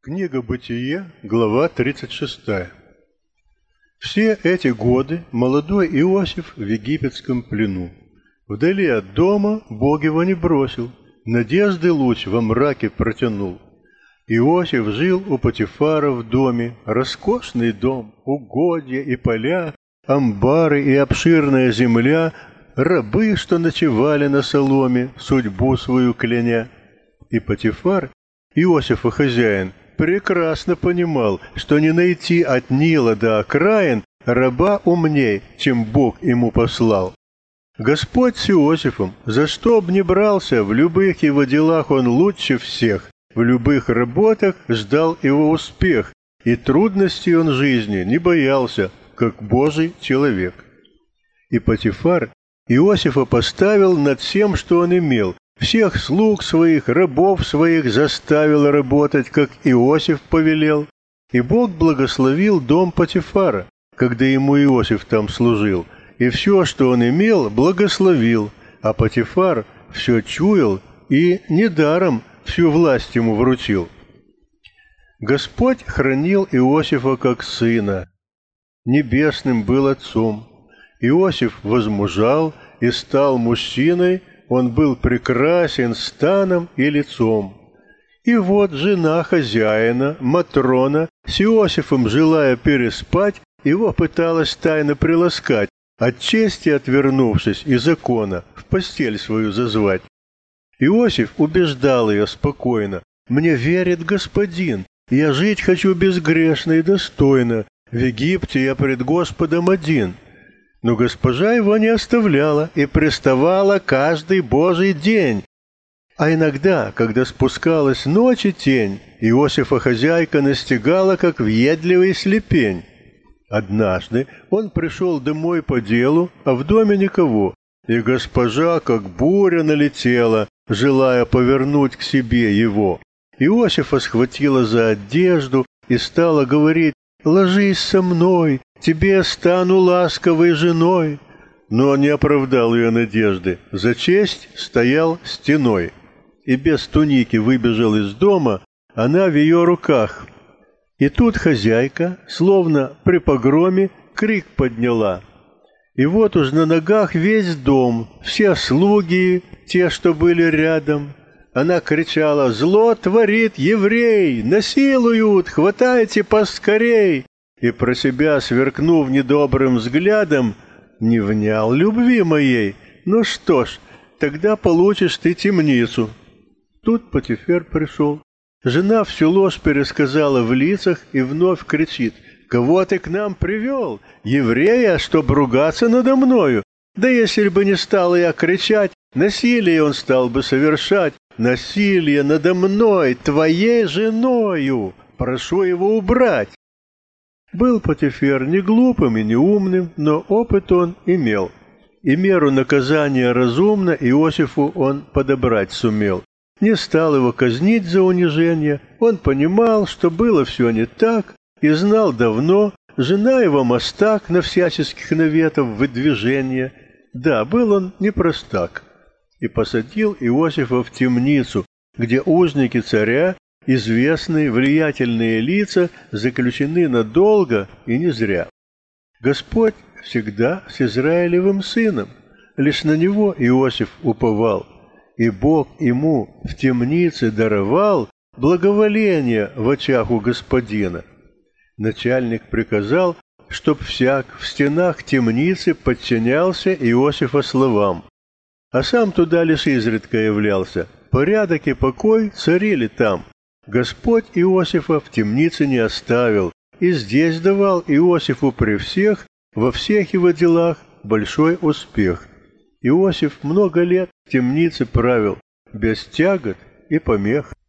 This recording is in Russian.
Книга Бытие, глава 36. Все эти годы молодой Иосиф в египетском плену. Вдали от дома Бог его не бросил, надежды луч во мраке протянул. Иосиф жил у Потифара в доме, роскошный дом, угодья и поля, амбары и обширная земля, рабы, что ночевали на соломе, судьбу свою кляня. И Потифар, Иосифа хозяин, прекрасно понимал, что не найти от Нила до окраин раба умней, чем Бог ему послал. Господь с Иосифом, за что б ни брался, в любых его делах он лучше всех, в любых работах ждал его успех, и трудностей он жизни не боялся, как Божий человек. И Потифар Иосифа поставил над всем, что он имел, всех слуг своих, рабов своих заставил работать, как Иосиф повелел. И Бог благословил дом Потифара, когда ему Иосиф там служил, и все, что он имел, благословил, а Потифар все чуял и недаром всю власть ему вручил. Господь хранил Иосифа как сына, небесным был отцом. Иосиф возмужал и стал мужчиной, он был прекрасен станом и лицом. И вот жена хозяина, Матрона, с Иосифом, желая переспать, его пыталась тайно приласкать, от чести отвернувшись и закона, в постель свою зазвать. Иосиф убеждал ее спокойно: «Мне верит Господин, я жить хочу безгрешно и достойно, в Египте я пред Господом один». Но госпожа его не оставляла и приставала каждый Божий день. А иногда, когда спускалась ночь и тень, Иосифа хозяйка настигала, как въедливый слепень. Однажды он пришел домой по делу, а в доме никого, и госпожа, как буря, налетела, желая повернуть к себе его. Иосифа схватила за одежду и стала говорить: «Ложись со мной, тебе стану ласковой женой». Но он не оправдал ее надежды, за честь стоял стеной. И без туники выбежал из дома, она в ее руках. И тут хозяйка, словно при погроме, крик подняла. И вот уж на ногах весь дом, все слуги, те, что были рядом. Она кричала: «Зло творит еврей! Насилуют! Хватайте поскорей!» И про себя, сверкнув недобрым взглядом, не внял любви моей. «Ну что ж, тогда получишь ты темницу». Тут Потифар пришел. Жена всю ложь пересказала в лицах и вновь кричит: «Кого ты к нам привел? Еврея, чтоб ругаться надо мною? Да если бы не стал я кричать, насилие он стал бы совершать. Насилие надо мной, твоей женою. Прошу его убрать». Был Потифар не глупым и не умным, но опыт он имел. И меру наказания разумно Иосифу он подобрать сумел. Не стал его казнить за унижение, он понимал, что было все не так, и знал давно, жена его мастак на всяческих наветов выдвижения. Да, был он не простак. И посадил Иосифа в темницу, где узники царя, известные, влиятельные лица, заключены надолго и не зря. Господь всегда с Израилевым сыном, лишь на него Иосиф уповал, и Бог ему в темнице даровал благоволение в очах у Господина. Начальник приказал, чтоб всяк в стенах темницы подчинялся Иосифа словам, а сам туда лишь изредка являлся. Порядок и покой царили там. Господь Иосифа в темнице не оставил, и здесь давал Иосифу при всех, во всех его делах, большой успех. Иосиф много лет в темнице правил, без тягот и помех.